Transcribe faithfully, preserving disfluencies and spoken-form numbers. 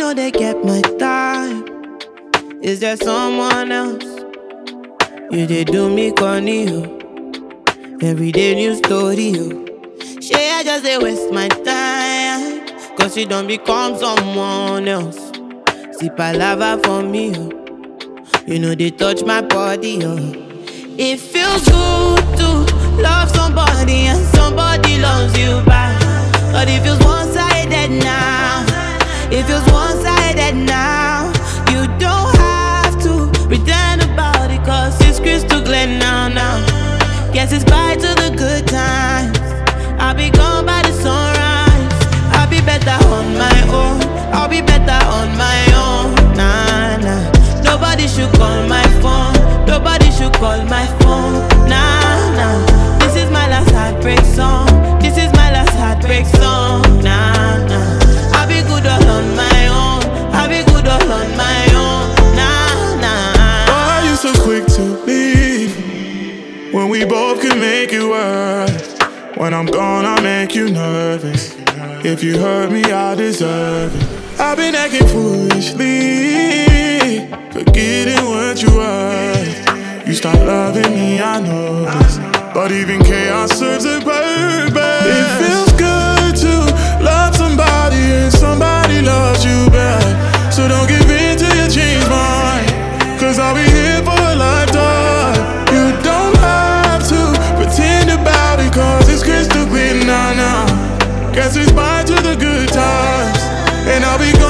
know they get my time. Is there someone else? You they do me corny, yo. Every day new story, yo. She I just they waste my time, cause she don't become someone else. See palava for me, yo. You know they touch my body, yo. It feels good to love somebody and somebody loves you back. But it feels one-sided now. It feels one-sided now. You don't have to pretend about it, cause it's crystal clear now, now. Guess it's bye to the good times. I'll be gone by the sunrise. I'll be better on my own. I'll be better on my own. Nah, nah. Nobody should call my phone. Nobody should call my phone. Nah, nah. This is my last heartbreak song. This is my last heartbreak song. Nah, nah. I'll be good all on my own. I'll be good all on my own. Nah, nah. Why are you so quick to leave when we both can make it work? When I'm gone, I'll make you nervous. If you hurt me, I deserve it. I've been acting foolishly, forgetting what you were. You start loving me, I know this, but even chaos serves a purpose. It feels good to love somebody and somebody loves you back. So don't give in till you change mine, cause I'll be here for a lifetime. You don't have to pretend about it, cause it's crystal clear now, now. Guess it's bye to the good times, and I'll be gone